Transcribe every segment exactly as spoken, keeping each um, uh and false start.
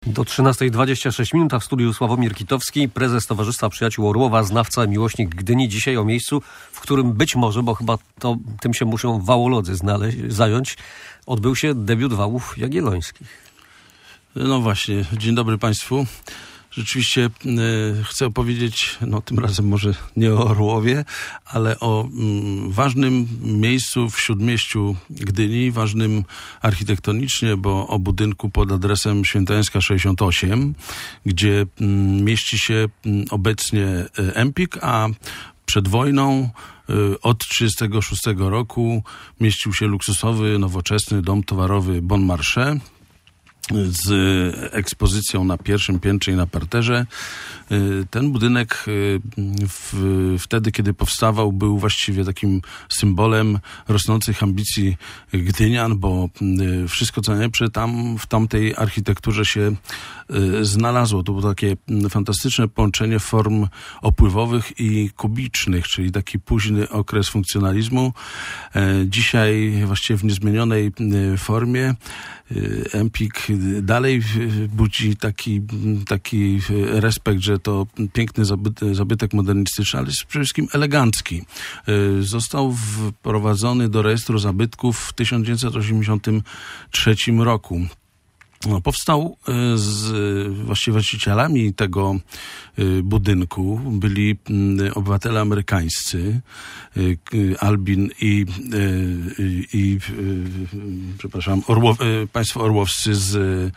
Do trzynastej dwadzieścia sześć minut, a w studiu Sławomir Kitowski, prezes Towarzystwa Przyjaciół Orłowa, znawca, miłośnik Gdyni. Dzisiaj o miejscu, w którym być może, bo chyba to tym się muszą wałolodzy znaleźć, zająć, odbył się debiut wałów jagiellońskich. No właśnie, dzień dobry Państwu. Rzeczywiście e, chcę opowiedzieć, no tym razem może nie o Orłowie, ale o mm, ważnym miejscu w śródmieściu Gdyni, ważnym architektonicznie, bo o budynku pod adresem Świętojańska sześćdziesiąt osiem, gdzie mm, mieści się mm, obecnie Empik, a przed wojną y, od trzydziestego szóstego roku mieścił się luksusowy, nowoczesny dom towarowy Bon Marché, z ekspozycją na pierwszym piętrze i na parterze. Ten budynek w, wtedy, kiedy powstawał, był właściwie takim symbolem rosnących ambicji gdynian, bo wszystko co najlepsze tam w tamtej architekturze się znalazło. To było takie fantastyczne połączenie form opływowych i kubicznych, czyli taki późny okres funkcjonalizmu. Dzisiaj właściwie w niezmienionej formie Empik dalej budzi taki, taki respekt, że to piękny zabytek, zabytek modernistyczny, ale jest przede wszystkim elegancki. Został wprowadzony do rejestru zabytków w tysiąc dziewięćset osiemdziesiątym trzecim roku. No, powstał z właściwie właścicielami tego budynku. Byli obywatele amerykańscy, Albin i, i, i przepraszam, Orłow, państwo orłowscy z,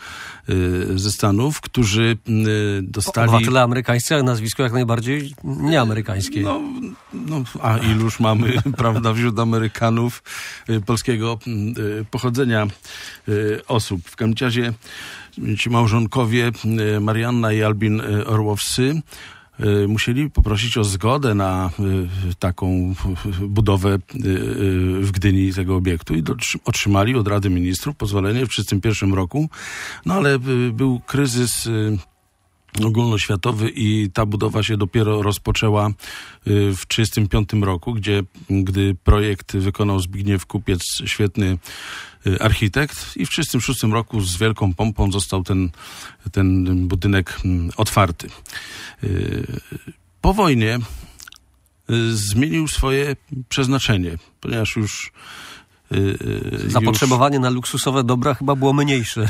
ze Stanów, którzy dostali... Obywatele amerykańscy, ale nazwisko jak najbardziej nieamerykańskie. No, no a iluż mamy, prawda, wśród Amerykanów polskiego pochodzenia osób. W każdym razie ci małżonkowie Marianna i Albin Orłowscy musieli poprosić o zgodę na taką budowę w Gdyni tego obiektu i otrzymali od Rady Ministrów pozwolenie w trzydziestym pierwszym roku. No ale był kryzys ogólnoświatowy i ta budowa się dopiero rozpoczęła w trzydziestym piątym roku, gdzie gdy projekt wykonał Zbigniew Kupiec, świetny architekt, i w trzydziestym szóstym roku z wielką pompą został ten, ten budynek otwarty. Po wojnie zmienił swoje przeznaczenie, ponieważ już Zapotrzebowanie już... na luksusowe dobra chyba było mniejsze.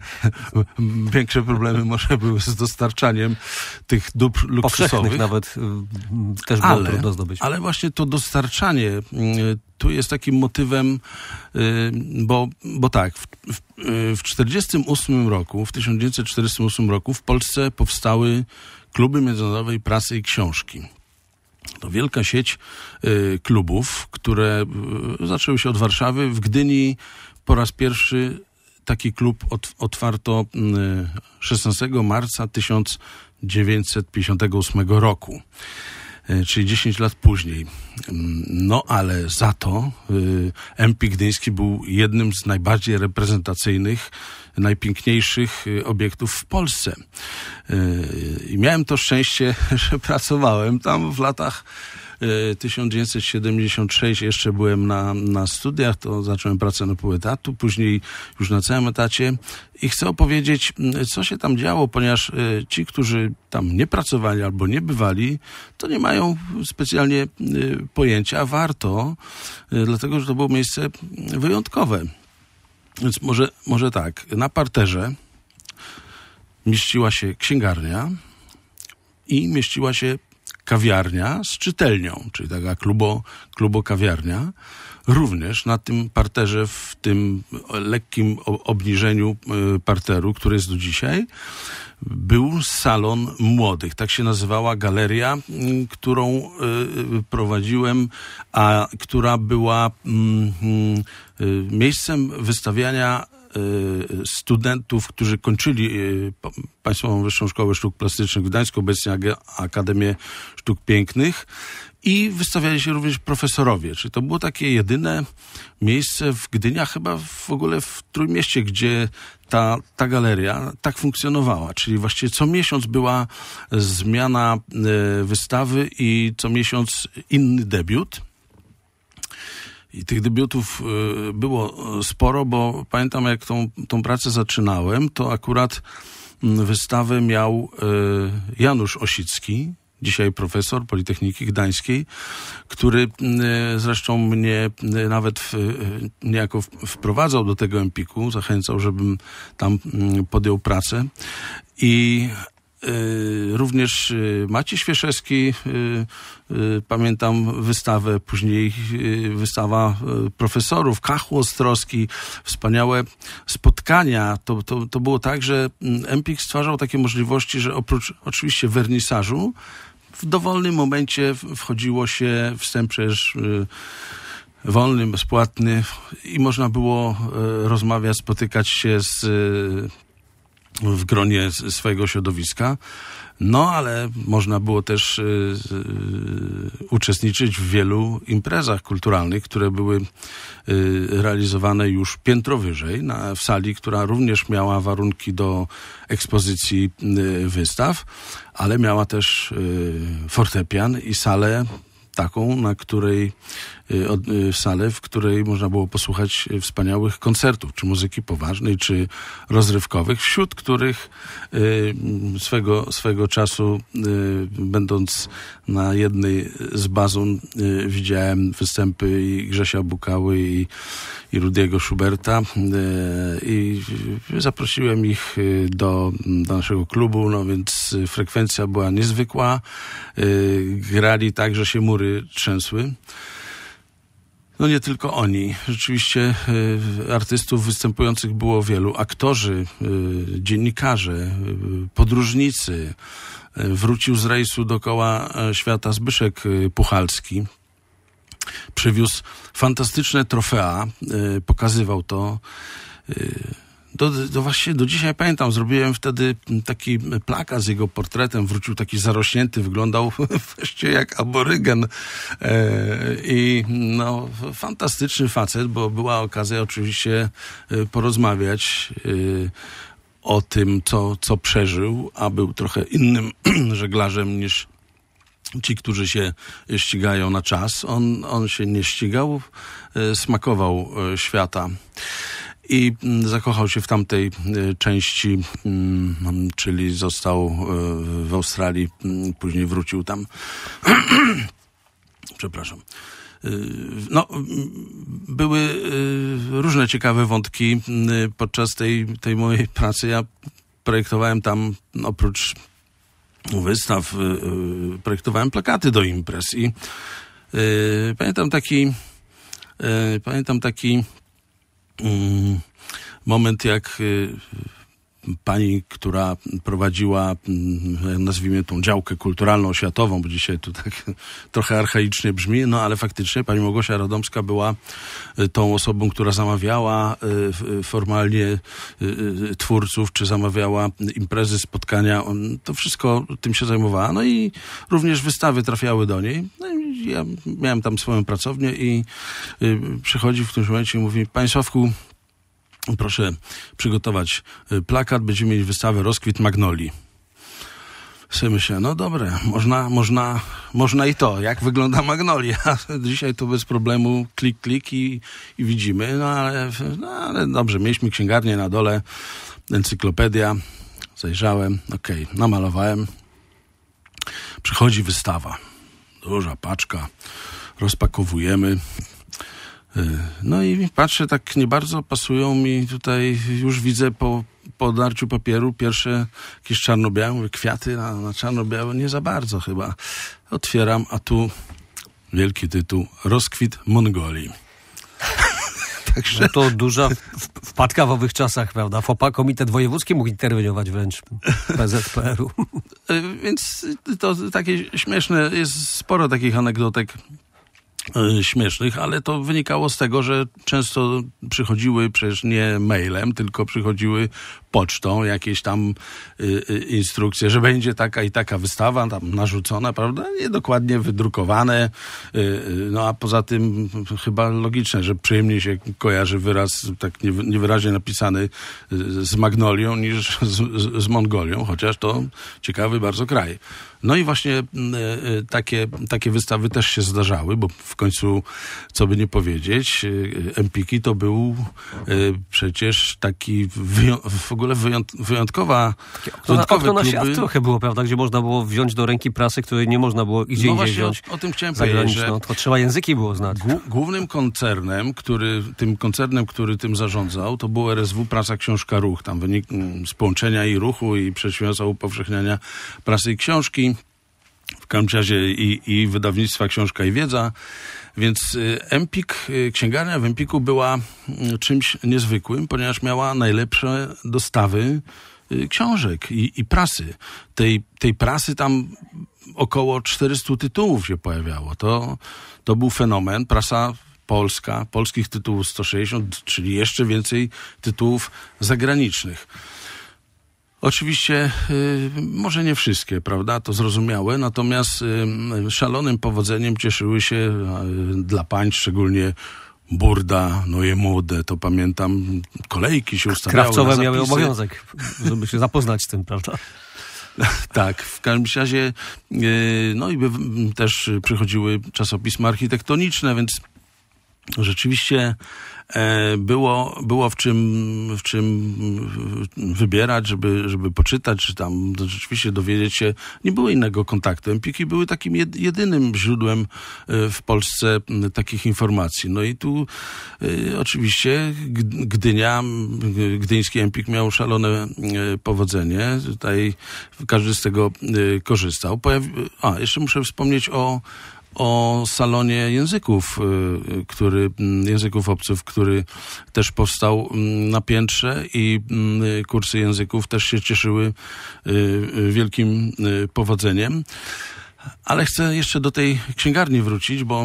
Większe problemy może były z dostarczaniem tych dóbr luksusowych. Powszechnych nawet też było ale, trudno zdobyć. Ale właśnie to dostarczanie tu jest takim motywem, bo, bo tak, w, w, w czterdziestym ósmym roku, w tysiąc dziewięćset czterdziestym ósmym roku w Polsce powstały kluby międzynarodowej prasy i książki. To wielka sieć y, klubów, które y, zaczęły się od Warszawy. W Gdyni po raz pierwszy taki klub ot, otwarto y, szesnastego marca tysiąc dziewięćset pięćdziesiątego ósmego roku, y, czyli dziesięć lat później. Y, no ale za to y, Empik Gdyński był jednym z najbardziej reprezentacyjnych, najpiękniejszych obiektów w Polsce. I miałem to szczęście, że pracowałem tam w latach tysiąc dziewięćset siedemdziesiąt sześć. Jeszcze byłem na, na studiach, to zacząłem pracę na pół etatu, później już na całym etacie. I chcę opowiedzieć, co się tam działo, ponieważ ci, którzy tam nie pracowali albo nie bywali, to nie mają specjalnie pojęcia. Warto, dlatego że to było miejsce wyjątkowe. Więc może, może tak, na parterze mieściła się księgarnia i mieściła się kawiarnia z czytelnią, czyli taka klubo, klubo-kawiarnia. Również na tym parterze, w tym lekkim obniżeniu parteru, który jest do dzisiaj, był salon młodych. Tak się nazywała galeria, którą prowadziłem, a która była miejscem wystawiania studentów, którzy kończyli Państwową Wyższą Szkołę Sztuk Plastycznych w Gdańsku, obecnie Akademię Sztuk Pięknych, i wystawiali się również profesorowie. Czyli to było takie jedyne miejsce w Gdyni, a chyba w ogóle w Trójmieście, gdzie ta, ta galeria tak funkcjonowała. Czyli właściwie co miesiąc była zmiana e, wystawy i co miesiąc inny debiut. I tych debiutów y, było sporo, bo pamiętam, jak tą, tą pracę zaczynałem, to akurat wystawę miał Janusz Osicki, dzisiaj profesor Politechniki Gdańskiej, który zresztą mnie nawet w, niejako wprowadzał do tego Empiku, zachęcał, żebym tam podjął pracę. I y, również Maciej Świeszewski, y, y, pamiętam wystawę, później y, wystawa y, profesorów, Kachło Ostrowski, wspaniałe spotkania. To, to, to było tak, że Empik stwarzał takie możliwości, że oprócz oczywiście wernisażu, w dowolnym momencie wchodziło się, wstęp przecież y, wolny, bezpłatny i można było y, rozmawiać, spotykać się z, y, w gronie swojego środowiska. No, ale można było też y, y, uczestniczyć w wielu imprezach kulturalnych, które były y, realizowane już piętro wyżej, na, w sali, która również miała warunki do ekspozycji y, wystaw, ale miała też y, fortepian i salę taką, na której y, od, y, salę, w której można było posłuchać wspaniałych koncertów, czy muzyki poważnej, czy rozrywkowych, wśród których y, swego, swego czasu, y, będąc na jednej z bazon, y, widziałem występy i Grzesia Bukały i, i Rudiego Schuberta y, i zaprosiłem ich y, do, do naszego klubu, no więc frekwencja była niezwykła. Y, grali tak, że się mury trzęsły. No nie tylko oni. Rzeczywiście y, artystów występujących było wielu. Aktorzy, y, dziennikarze, y, podróżnicy. Y, wrócił z rejsu dookoła świata Zbyszek y, Puchalski. Przywiózł fantastyczne trofea. Y, pokazywał to. Y, Do, do właśnie do dzisiaj pamiętam, zrobiłem wtedy taki plakat z jego portretem, wrócił taki zarośnięty, wyglądał właściwie jak aborygen e, i no fantastyczny facet, bo była okazja oczywiście porozmawiać e, o tym, co, co przeżył, a był trochę innym żeglarzem niż ci, którzy się ścigają na czas. On, on się nie ścigał, e, smakował e, świata. I zakochał się w tamtej części, czyli został w Australii, później wrócił tam. Przepraszam. No, były różne ciekawe wątki podczas tej, tej mojej pracy. Ja projektowałem tam, oprócz wystaw, projektowałem plakaty do imprez i pamiętam taki, pamiętam taki moment, jak pani, która prowadziła, nazwijmy tą działkę kulturalną, oświatową, bo dzisiaj to tak trochę archaicznie brzmi, no ale faktycznie pani Małgosia Radomska była tą osobą, która zamawiała formalnie twórców, czy zamawiała imprezy, spotkania. To wszystko tym się zajmowała. No i również wystawy trafiały do niej. No i ja miałem tam swoją pracownię i przychodzi w którymś momencie i mówi: Panie Sławku, proszę przygotować plakat, będziemy mieć wystawę Rozkwit Magnolii. Sobie myślę, no dobre, można, można, można i to, jak wygląda magnolia. Dzisiaj to bez problemu, klik, klik i, i widzimy, no ale, no ale dobrze, mieliśmy księgarnię na dole, encyklopedia, zajrzałem, okej, okay, namalowałem. Przychodzi wystawa, duża paczka, rozpakowujemy. No i patrzę, tak nie bardzo pasują mi tutaj, już widzę po, po odarciu papieru pierwsze jakieś czarno-białe, mówię, kwiaty na, na czarno-białe, nie za bardzo chyba. Otwieram, a tu wielki tytuł, Rozkwit Mongolii. Także... No to duża wpadka w owych czasach, prawda? F O P A, Komitet Wojewódzki mógł interweniować wręcz P Z P R u. Więc to takie śmieszne, jest sporo takich anegdotek śmiesznych, ale to wynikało z tego, że często przychodziły przecież nie mailem, tylko przychodziły pocztą, jakieś tam y, y, instrukcje, że będzie taka i taka wystawa tam narzucona, prawda? Niedokładnie wydrukowane. Y, y, no a poza tym chyba logiczne, że przyjemniej się kojarzy wyraz tak nie, niewyraźnie napisany y, z Magnolią niż z, z, z Mongolią, chociaż to ciekawy bardzo kraj. No i właśnie y, y, takie, takie wystawy też się zdarzały, bo w końcu, co by nie powiedzieć, Empiki to był przecież taki wyją- w ogóle wyjąt- wyjątkowa To okno na świat trochę było, prawda, gdzie można było wziąć do ręki prasy, której nie można było gdzie no indziej właśnie wziąć. O, o tym chciałem powiedzieć, że to trzeba języki było znać. Głu- głównym koncernem, który, tym koncernem, który tym zarządzał, to był R S W Prasa Książka Ruch. Tam wynik z połączenia i ruchu i przedsiębiorstwa upowszechniania prasy i książki. W każdym razie i, i wydawnictwa Książka i Wiedza. Więc y, Empik, y, księgarnia w Empiku była y, czymś niezwykłym, ponieważ miała najlepsze dostawy y, książek i, i prasy. Tej, tej prasy tam około czterysta tytułów się pojawiało. To, to był fenomen. Prasa polska, polskich tytułów sto sześćdziesiąt, czyli jeszcze więcej tytułów zagranicznych. Oczywiście, y, może nie wszystkie, prawda, to zrozumiałe, natomiast y, szalonym powodzeniem cieszyły się y, dla pań, szczególnie Burda, Neue Mode, to pamiętam, kolejki się ustawiały. Krawcowe na miały zapisy. obowiązek, żeby się zapoznać z tym, prawda? Tak, w każdym razie, y, no i by, też przychodziły czasopisma architektoniczne, więc rzeczywiście e, było, było w czym, w czym wybierać, żeby, żeby poczytać, czy tam rzeczywiście dowiedzieć się. Nie było innego kontaktu. Empiki były takim jed, jedynym źródłem e, w Polsce m, takich informacji. No i tu e, oczywiście Gdynia, gdyński Empik miał szalone e, powodzenie. Tutaj każdy z tego e, korzystał. Pojawi, a, jeszcze muszę wspomnieć o o salonie języków, który, języków obcych, który też powstał na piętrze i kursy języków też się cieszyły wielkim powodzeniem. Ale chcę jeszcze do tej księgarni wrócić, bo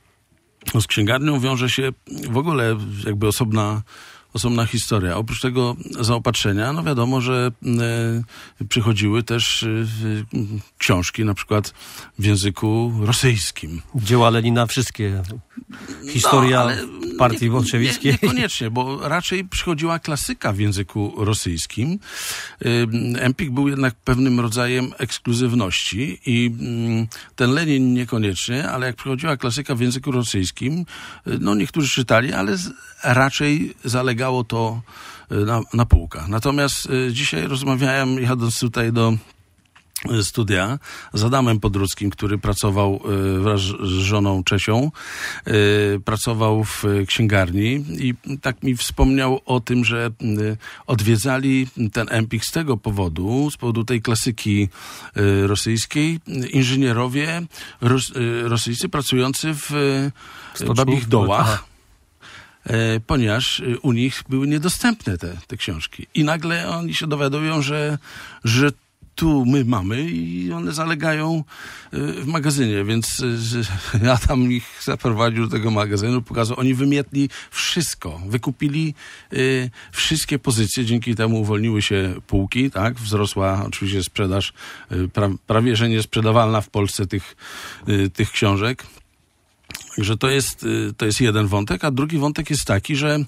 z księgarnią wiąże się w ogóle jakby osobna osobna historia. Oprócz tego zaopatrzenia, no wiadomo, że y, przychodziły też y, książki, na przykład w języku rosyjskim. Dzieła Lenina wszystkie. Historia no, partii nie, bolszewickiej. Nie, niekoniecznie, bo raczej przychodziła klasyka w języku rosyjskim. Y, Empik był jednak pewnym rodzajem ekskluzywności i y, ten Lenin niekoniecznie, ale jak przychodziła klasyka w języku rosyjskim, y, no niektórzy czytali, ale z, raczej zalegało to na, na półkach. Natomiast y, dzisiaj rozmawiałem, jadąc tutaj do y, studia, z Adamem Podruckim, który pracował y, wraz z żoną Czesią, y, pracował w księgarni i tak mi wspomniał o tym, że y, odwiedzali ten Empik z tego powodu, z powodu tej klasyki y, rosyjskiej, inżynierowie ros, y, rosyjscy pracujący w y, babich dołach. Aha. Ponieważ u nich były niedostępne te, te książki. I nagle oni się dowiadują, że, że tu my mamy i one zalegają w magazynie, więc ja tam ich zaprowadził do tego magazynu, pokazał, oni wymietli wszystko, wykupili y, wszystkie pozycje, dzięki temu uwolniły się półki, tak, wzrosła oczywiście sprzedaż, y, pra, prawie że niesprzedawalna w Polsce tych, y, tych książek. Także to jest, to jest jeden wątek, a drugi wątek jest taki, że e,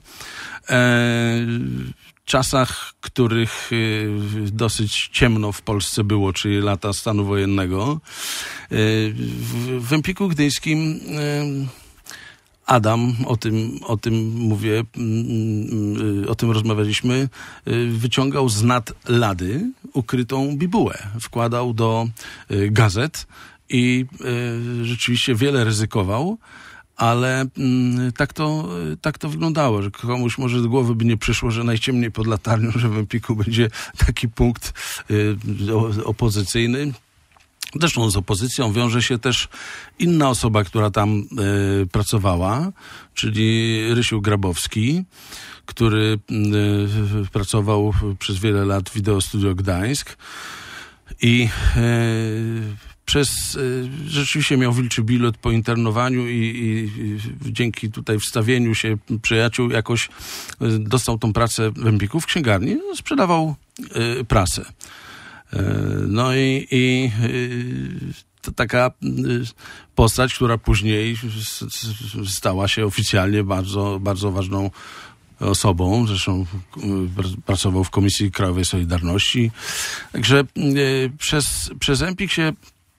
w czasach, których e, dosyć ciemno w Polsce było, czyli lata stanu wojennego, e, w, w Empiku Gdyńskim e, Adam, o tym, o tym mówię, o tym rozmawialiśmy, wyciągał z nad lady ukrytą bibułę, wkładał do gazet i y, rzeczywiście wiele ryzykował, ale y, tak, to, y, tak to wyglądało, że komuś może do głowy by nie przyszło, że najciemniej pod latarnią, że w Empiku będzie taki punkt y, o, opozycyjny. Zresztą z opozycją wiąże się też inna osoba, która tam y, pracowała, czyli Rysiu Grabowski, który y, pracował przez wiele lat w Wideo Studio Gdańsk i y, Przez, y, rzeczywiście miał wilczy bilet po internowaniu i, i, i dzięki tutaj wstawieniu się przyjaciół jakoś y, dostał tą pracę w Empiku w księgarni, no, sprzedawał y, prasę. Y, no i, i y, to taka y, postać, która później s, s, stała się oficjalnie bardzo, bardzo ważną osobą, zresztą y, pracował w Komisji Krajowej Solidarności. Także y, przez, przez Empik się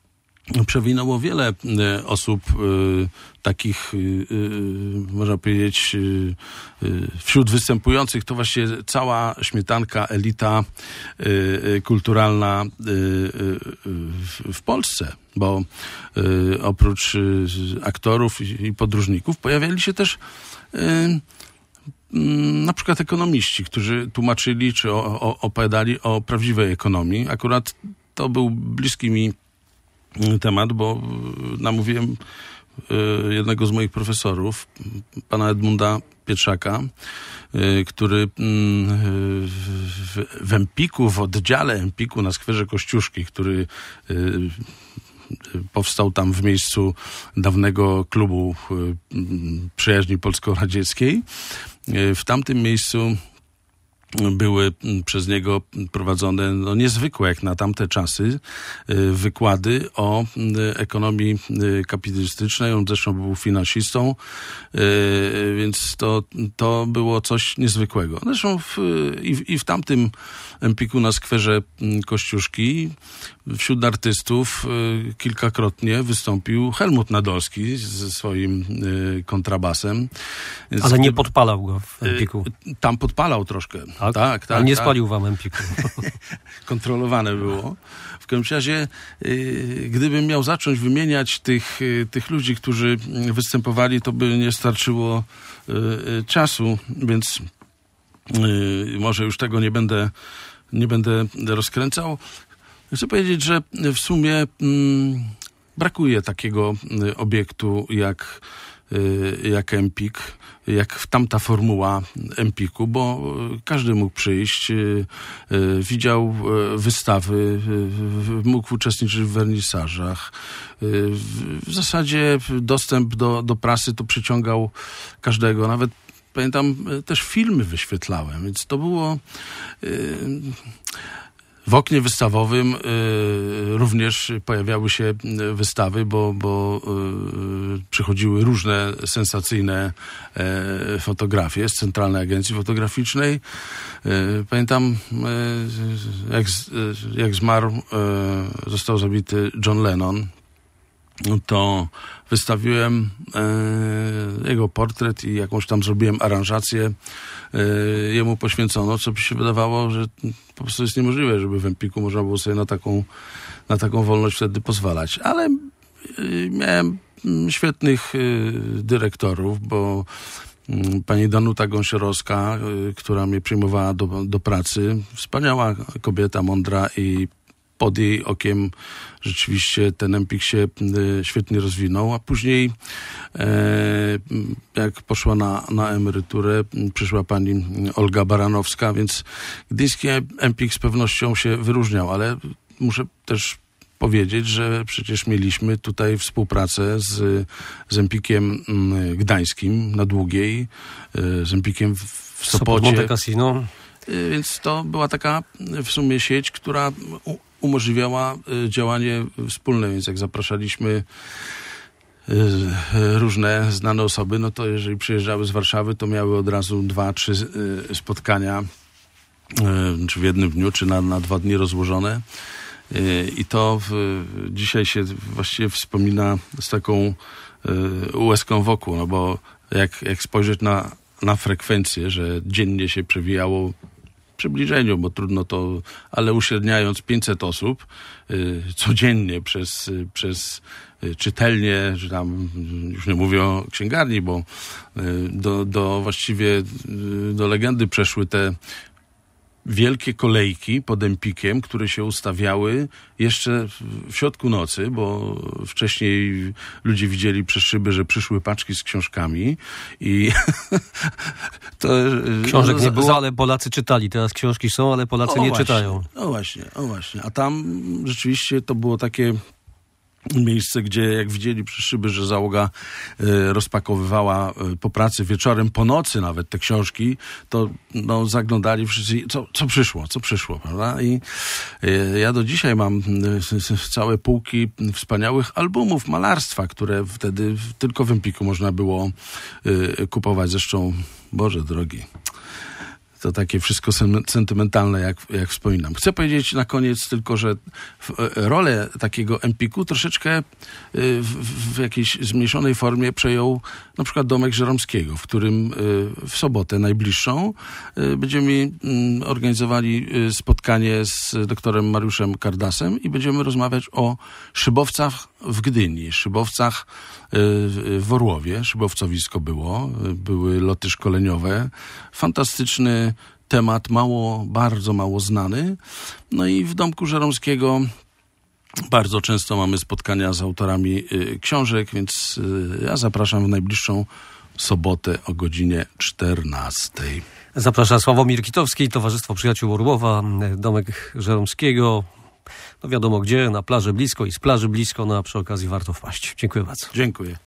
przewinęło wiele y, osób y, takich, y, y, można powiedzieć, y, y, wśród występujących to właśnie cała śmietanka, elita y, y, kulturalna y, y, w, w Polsce, bo y, oprócz y, aktorów i, i podróżników pojawiali się też y, na przykład ekonomiści, którzy tłumaczyli czy o, o, opowiadali o prawdziwej ekonomii. Akurat to był bliski mi temat, bo namówiłem jednego z moich profesorów, pana Edmunda Pietrzaka, który w, w Empiku, w oddziale Empiku na skwerze Kościuszki, który powstał tam w miejscu dawnego klubu przyjaźni polsko-radzieckiej. W tamtym miejscu były przez niego prowadzone no, niezwykłe jak na tamte czasy wykłady o ekonomii kapitalistycznej. On zresztą był finansistą, więc to, to było coś niezwykłego. Zresztą w, i, i w tamtym Empiku na skwerze Kościuszki wśród artystów kilkakrotnie wystąpił Helmut Nadolski ze swoim kontrabasem. Więc ale nie podpalał go w Empiku. Tam podpalał troszkę. Tak, tak. tak ale nie tak. spalił wam Empiku. Kontrolowane było. W każdym razie, gdybym miał zacząć wymieniać tych, tych ludzi, którzy występowali, to by nie starczyło czasu, więc może już tego nie będę, nie będę rozkręcał. Chcę powiedzieć, że w sumie mm, brakuje takiego obiektu jak, jak Empik, jak tamta formuła Empiku, bo każdy mógł przyjść, widział wystawy, mógł uczestniczyć w wernisażach. W zasadzie dostęp do, do prasy to przyciągał każdego, nawet pamiętam, też filmy wyświetlałem, więc to było... W oknie wystawowym y, również pojawiały się wystawy, bo, bo y, przychodziły różne sensacyjne y, fotografie z Centralnej Agencji Fotograficznej. Y, pamiętam, y, jak, y, jak zmarł, y, został zabity John Lennon, to wystawiłem e, jego portret i jakąś tam zrobiłem aranżację e, jemu poświęcono, co by się wydawało, że po prostu jest niemożliwe, żeby w Empiku można było sobie na taką, na taką wolność wtedy pozwalać. Ale e, miałem świetnych e, dyrektorów, bo m, pani Danuta Gąsiorowska, e, która mnie przyjmowała do, do pracy, wspaniała kobieta, mądra, i pod jej okiem rzeczywiście ten Empik się y, świetnie rozwinął, a później e, jak poszła na, na emeryturę, przyszła pani Olga Baranowska, więc gdyński Empik z pewnością się wyróżniał, ale muszę też powiedzieć, że przecież mieliśmy tutaj współpracę z, z Empikiem Gdańskim na Długiej, z Empikiem w, w Sopocie. Monte Cassino. Więc to była taka w sumie sieć, która umożliwiała działanie wspólne, więc jak zapraszaliśmy różne znane osoby, no to jeżeli przyjeżdżały z Warszawy, to miały od razu dwa, trzy spotkania, czy w jednym dniu, czy na, na dwa dni rozłożone. I to w, dzisiaj się właściwie wspomina z taką łezką wokół, no bo jak, jak spojrzeć na, na frekwencję, że dziennie się przewijało w przybliżeniu, bo trudno to, ale uśredniając pięćset osób y, codziennie przez, y, przez y, czytelnie, że tam już nie mówię o księgarni, bo y, do, do właściwie y, do legendy przeszły te wielkie kolejki pod Empikiem, które się ustawiały jeszcze w środku nocy, bo wcześniej ludzie widzieli przez szyby, że przyszły paczki z książkami i to... Książek nie było, ale Polacy czytali. Teraz książki są, ale Polacy o nie właśnie, czytają. O właśnie, o właśnie. A tam rzeczywiście to było takie miejsce, gdzie jak widzieli przez szyby, że załoga y, rozpakowywała y, po pracy wieczorem, po nocy nawet te książki, to no, zaglądali wszyscy, co, co przyszło, co przyszło, prawda? I y, ja do dzisiaj mam y, całe półki wspaniałych albumów malarstwa, które wtedy w, tylko w Empiku można było y, kupować. Zresztą, Boże drogi, to takie wszystko sen- sentymentalne, jak, jak wspominam. Chcę powiedzieć na koniec tylko, że w, rolę takiego Empiku troszeczkę w, w jakiejś zmniejszonej formie przejął na przykład Domek Żeromskiego, w którym w sobotę najbliższą będziemy organizowali spotkanie z doktorem Mariuszem Kardasem i będziemy rozmawiać o szybowcach w Gdyni, szybowcach w Orłowie. Szybowcowisko było, były loty szkoleniowe. Fantastyczny temat, mało, bardzo mało znany. No i w Domku Żeromskiego bardzo często mamy spotkania z autorami książek, więc ja zapraszam w najbliższą sobotę o godzinie czternastej. Zaprasza Sławomir Kitowski, Towarzystwo Przyjaciół Orłowa, Domek Żeromskiego. No wiadomo gdzie, na plaży blisko i z plaży blisko, no a przy okazji warto wpaść. Dziękuję bardzo. Dziękuję.